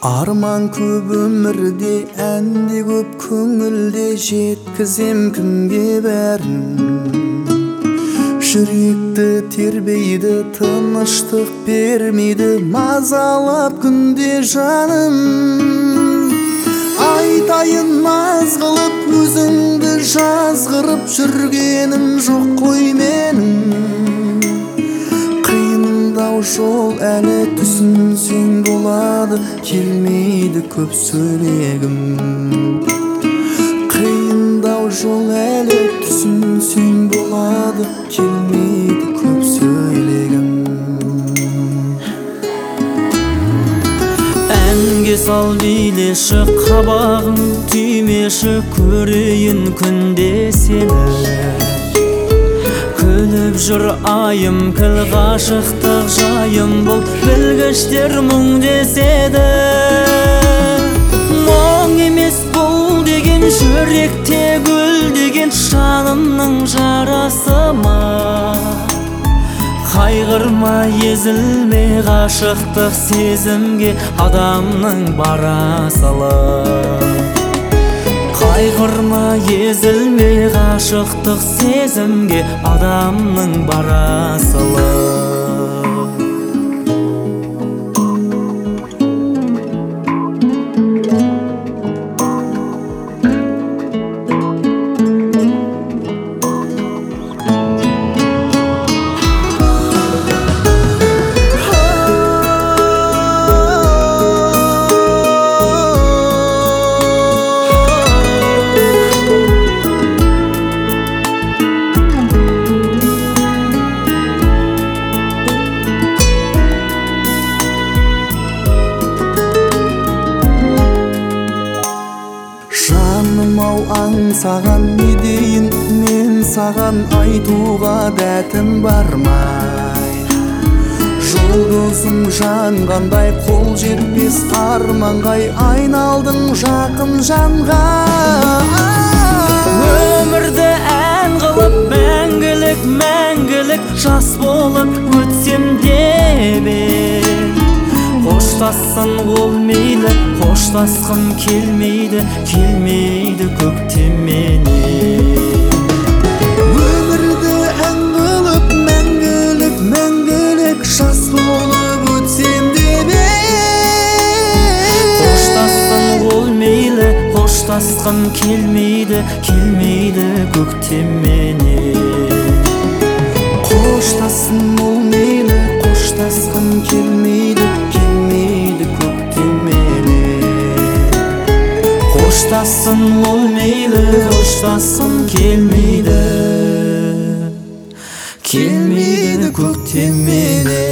Arman көп өмірде, әнде көп көңілде, жеткізем кімге бәрін. Жүректі тербейді, тыныштық бермейді, мазалап күнде жаным. Айтайын наз қылып, өзіңді жазғырып, жүргенім жоқ қой менің. Қиындау жол әлі түсінсең болады, келмейді көп сөйлегім. Қиындау жол әлі түсінсең болады, келмейді көп сөйлегім. Әнге сал билеші, қабағың түймеші, көрейін күнде сені. Күліп жүр айым, кіл ғашықтық жайым бұл, білгіштер мұң деседі. Мұң емес бұл деген, жүректе гүл деген, жанымның жарасы ма? Қайғырма, езілме, ғашықтық сезімге адамның бара салы. Қайғырма, езілме, ғашықтық сезімге адамның бара салы. Жаным-ау, аңсаған не дейін, мен саған айтуға дәтім бармай. Жұлдызым жанғандай, қол жетпес арманғай, айналдың жақын жанға. Өмірді ән қылып, мәңгілік, мәңгілік жас болып өтсем деп қоштассын ол мейлі, қоштасқым келмейді, келмейді көктемменен. Өмірді ән қылып, мәңгілік, мәңгілік жас болып өтсем деп қоштассын ол мейлі, қоштасқым келмейді, келмейді көктемменен. Қоштассын ол мейлі, қоштасқым келмейді, келмейді көктемменен. Қоштассын ол мейлі, қоштасқым келмейді, келмейді көктемменен.